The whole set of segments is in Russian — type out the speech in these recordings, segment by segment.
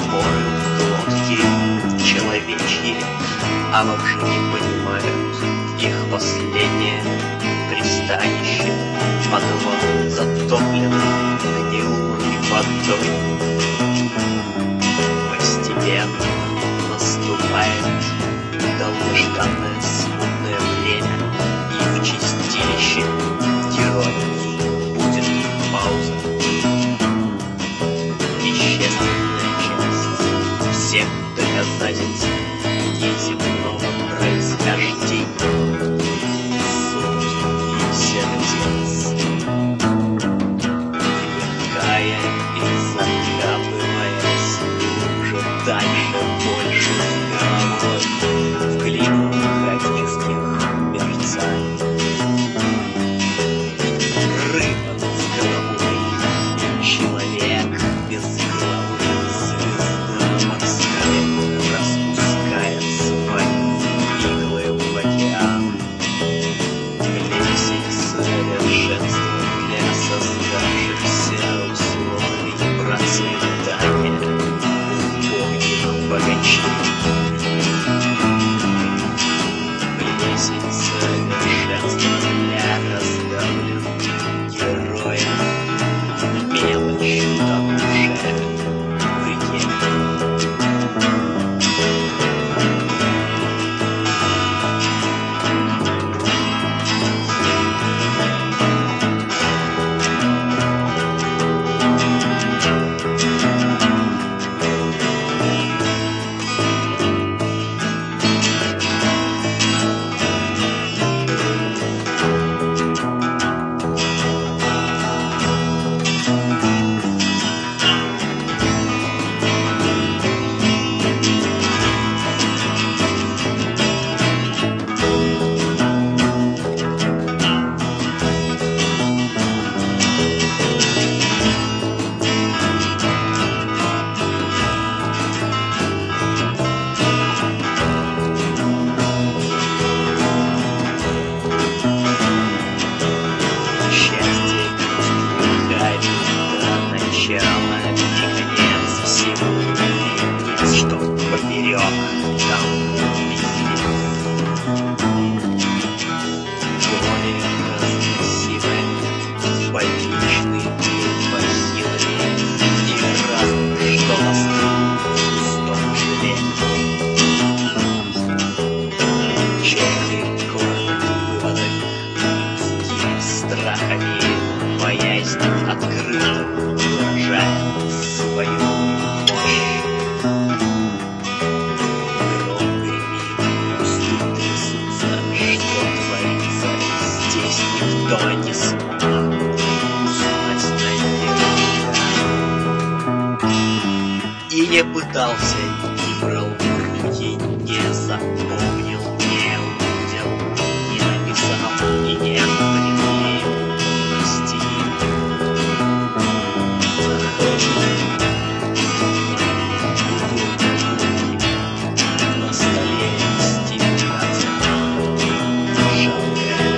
поют глотки человечьи, а вообще не понимают их последнее пристанище. Подвал затопленный гнилой водой. Постепенно наступает долгожданное смутное время, и в чистилище героев будет пауза. Вещественная часть всех доказательств неземного происхождения. Суть и сердец. Вникая и закапываясь глубже, дальше, больше с головой в глину огнистых мерцаний. Рыба с головой, человек без головы, звезда морская распускает свои иглы в океан. Плесень совершенства для создавшихся условий процветания убогих богачей. Плесень совершенства для раздавленных героев. Мелочь тонувшая в реке. И не пытался, не брал в руки, не запомнил, не увидел, не написал и не приклеил на стене. На столе стекаться жалкая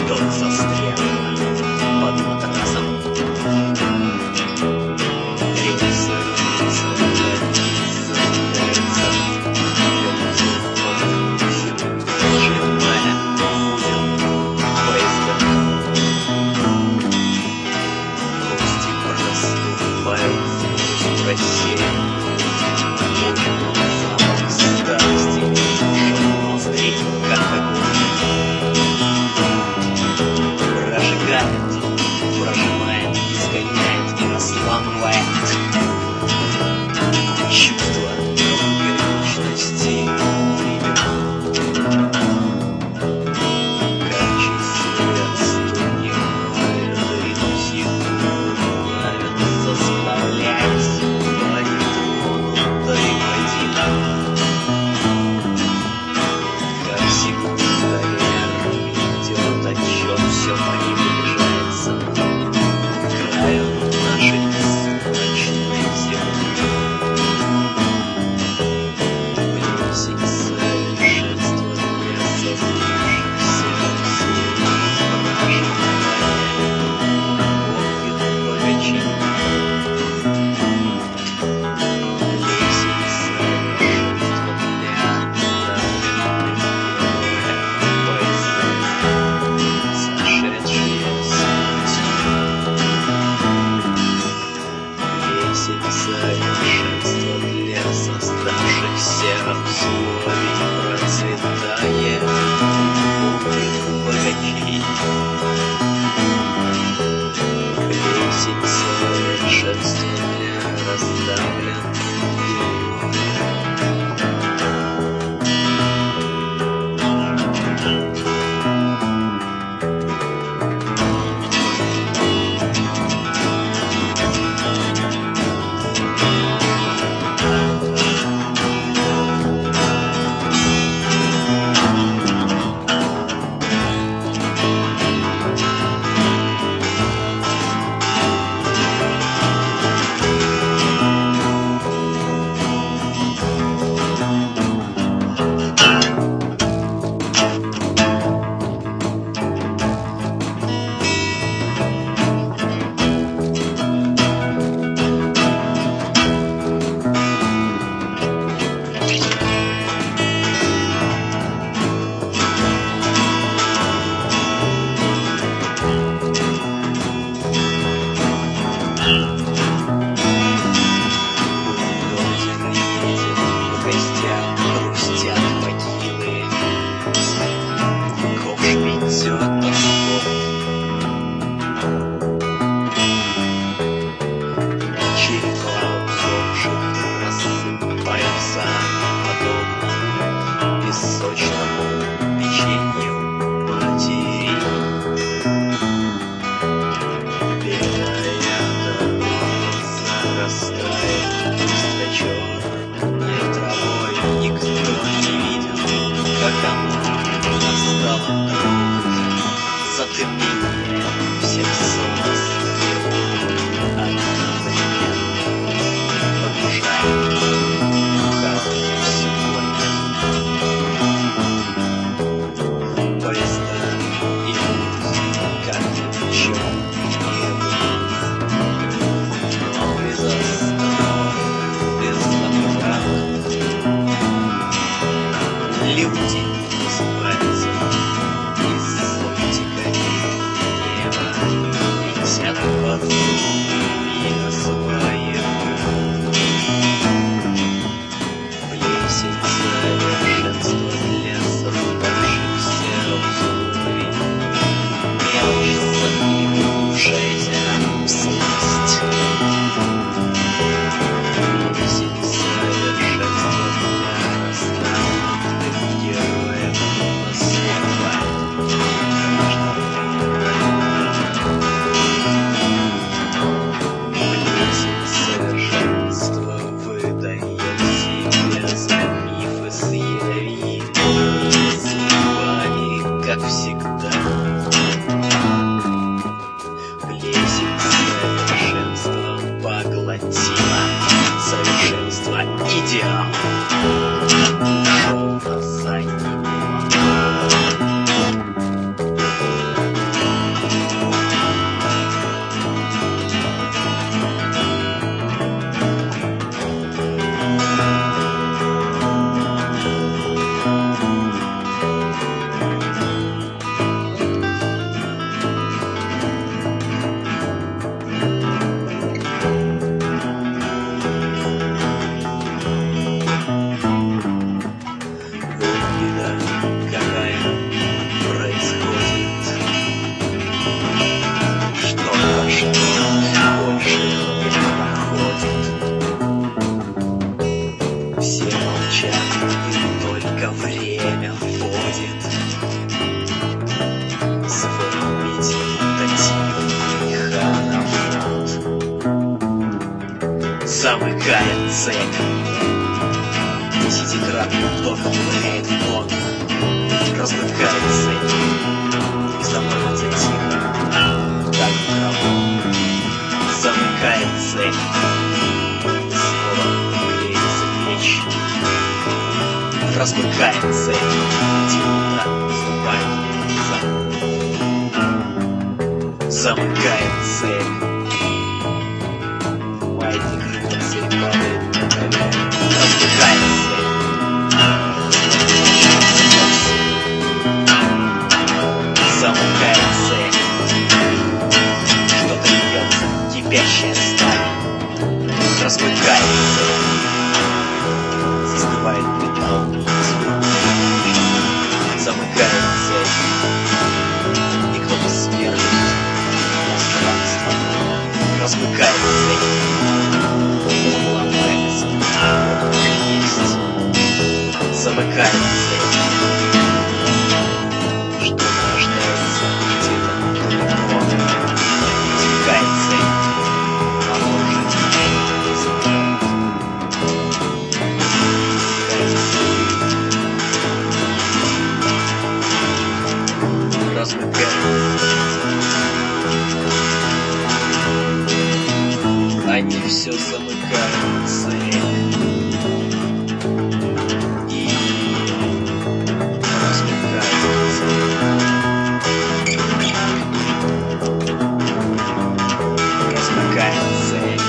тот застрял под матрасом. Прожимает, изгоняет и расламывает чувство горячности времен. Горячий свет студеной редуцированный плавится, сплавляясь по нетронутой воде. Как секундомер идет отчет, все приближается к краю нашей сумрачной земли. Близит совершенство для создавшихся проживания. Помнит богачи. Близит совершенство для оставленных героев поезда, сошедшие с пути. Близит совершенство для создавшихся условий процветания умных богачей. Близит совершенство для раздавленных героев. Затемнение всех солнц одновременно погружает в хаос сегодня. Поезда идут, как ничего не было, но без остановок, без оправок. Люди называются цель. Десятикратный вдох ударяет в тон. Размыкает цель. И становится тихо, как в гробу. Замыкает цель. Снова клеится меч. Размыкает цель. Темнота наступает за. Замыкает цель. Маятник цель падает на колено. Размыкает цель. Замыкает цель. Что-то льется, кипящая сталь. Размыкает цель. Застывает металл. Замыкает цель. И кто-то свержет пространство. Размыкает цель. Ломается. Вот уже есть. Замыкает цель. Что-то рождается где-то далеко. Замыкает цель. А может, размыкает. Они все замыкают цель. И размыкают цель. Размыкает цель.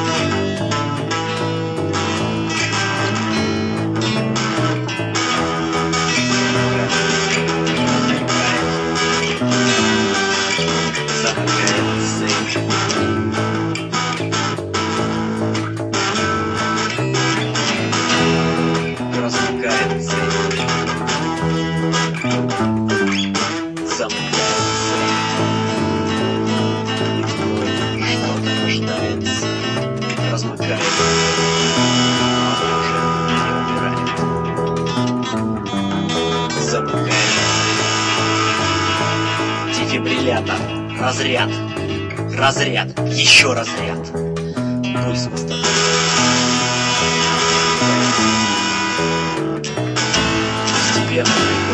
Дефибриллятор. Разряд. Разряд. Еще разряд. Пульс восстановлен. Постепенно.